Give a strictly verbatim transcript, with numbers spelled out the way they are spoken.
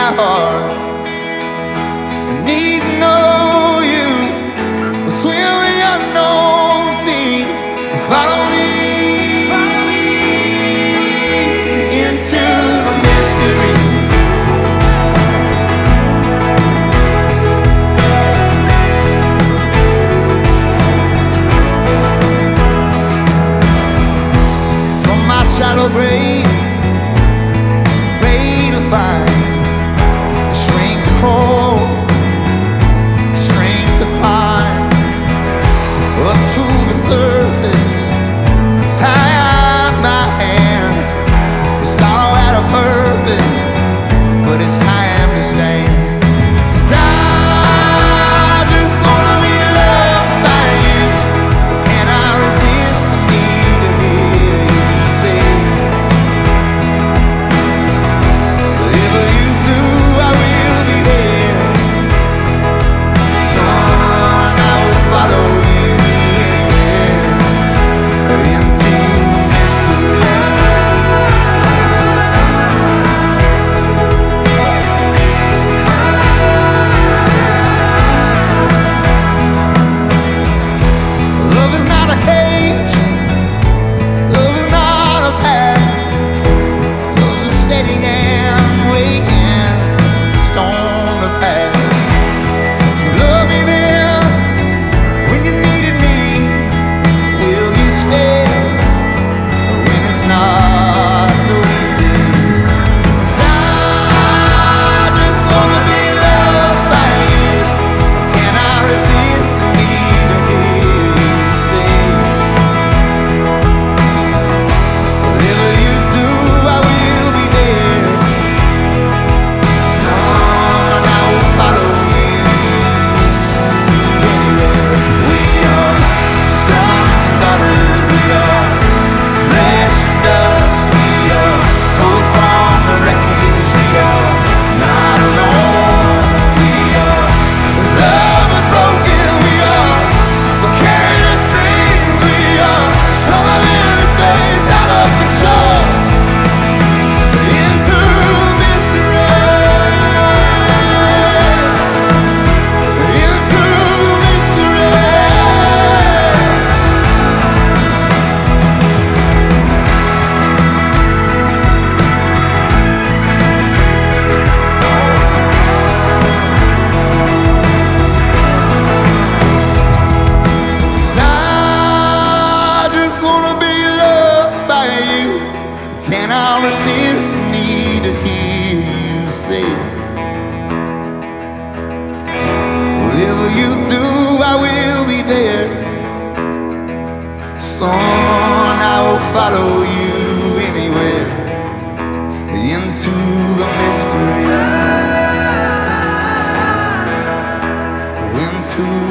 my heart. I need to know you. We'll swim the unknown seas. Follow me into the mystery. From my shallow grave, fade to find strength to crawl, strength to climb up to the surface. Tie up my hands. It's all out of purpose, but it's time to stand. 'Cause I just wanna be loved by you. Can I resist the need to hear you say, whatever you do, I will be there. Son, I will follow you anywhere into the mystery. Love is not a cage. Love is not a path. Love's a steady hand waiting for the storm to pass. You love me then when you needed me. Will you stay when it's not so easy? 'Cause I just wanna be loved by you. Can I resist the need to hear you say, whatever you do, I will be there. Son, I will follow you anywhere. We are sons and daughters. We are flesh and dust. We are pulled from the wreckage. We are not alone. We are love is broken. We are vicarious things. We are tumbling in space out of control into mystery. Into mystery. Cause I just wanna be loved by you. Can I resist the need to hear you say, whatever you do, I will be there. Son, I will follow you anywhere into the mystery. Into